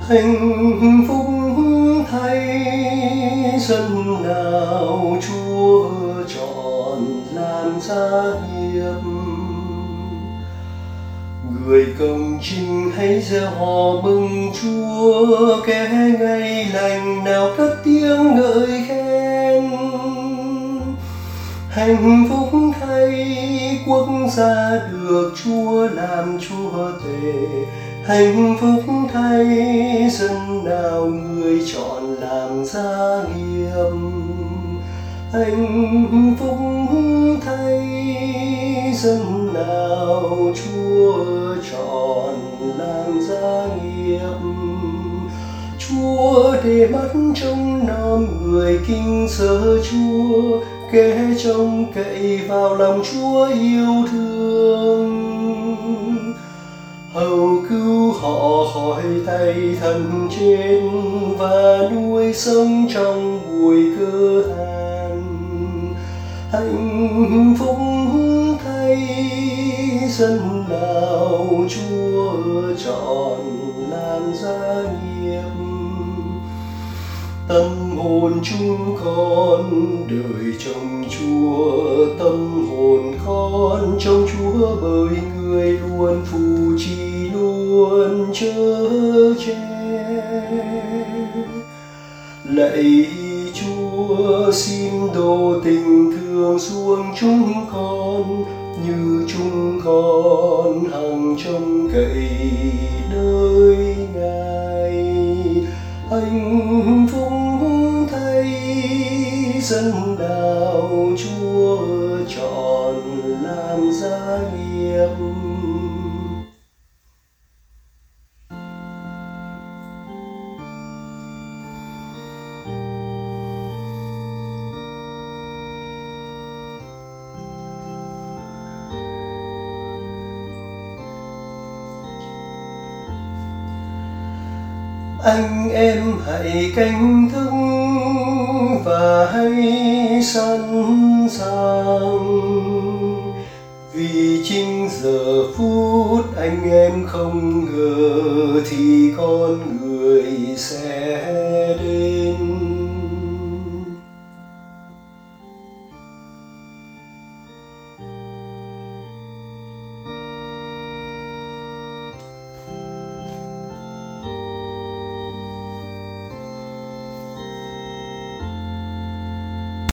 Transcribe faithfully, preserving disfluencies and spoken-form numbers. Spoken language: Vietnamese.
hạnh phúc thay dân nào Chúa chọn làm gia hiệp. Người công chính hãy gieo hò mừng Chúa, kẻ ngày lành nào cất tiếng ngợi khen. Hạnh phúc thay quốc gia được Chúa làm Chúa tể, hạnh phúc thay dân nào người chọn làm gia nghiệp. Hạnh phúc thay dân nào Chúa chọn làm gia nghiệp. Chúa để mắt trông nom người kính sợ Chúa, kẻ trông cậy vào lòng Chúa yêu thương. Hầu cứu họ khỏi tay thần chết và nuôi sống trong bụi cơ hàn. Hạnh phúc thay dân nào Chúa chọn làm gia nghiệp. Tâm hồn chúng con đời trong Chúa, tâm hồn con trong Chúa, bởi người luôn phù trì luôn chở che. Lạy Chúa, xin đổ tình thương xuống chúng con, như chúng con hằng trông cậy nơi Ngài. Hạnh phúc thay dân nào Chúa chọn làm gia nghiệp. Anh em hãy canh thức và hãy sẵn sàng, vì chính giờ phút anh em không ngờ thì con người sẽ